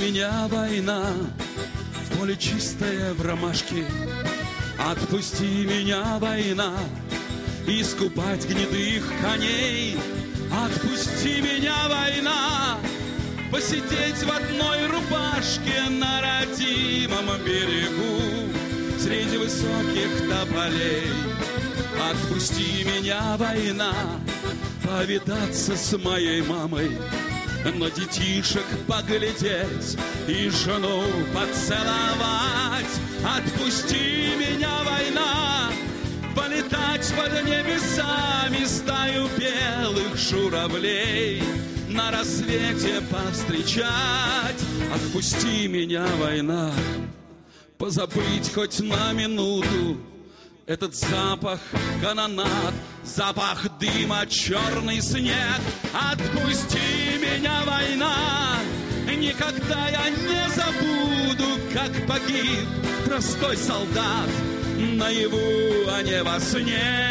меня, война, в поле чистое в ромашке. Отпусти меня, война, искупать гнедых коней. Отпусти меня, война, посидеть в одной рубашке на родимом берегу среди высоких тополей. Отпусти меня, война, повидаться с моей мамой, на детишек поглядеть и жену поцеловать. Отпусти меня, война, полетать под небесами стаю белых журавлей, на рассвете повстречать. Отпусти меня, война, позабыть хоть на минуту этот запах канонад, запах дыма, черный снег. Отпусти меня, война, никогда я не забуду, как погиб простой солдат наяву, а не во сне.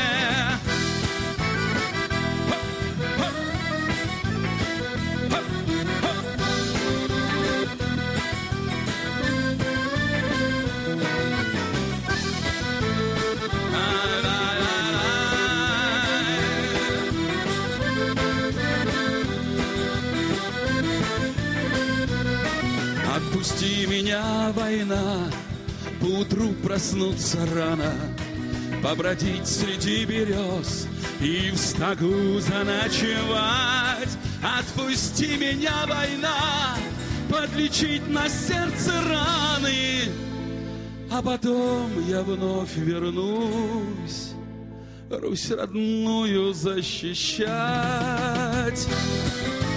Отпусти меня, война, поутру проснуться рано, побродить среди берез и в стогу заночевать. Отпусти меня, война, подлечить на сердце раны, а потом я вновь вернусь Русь родную защищать.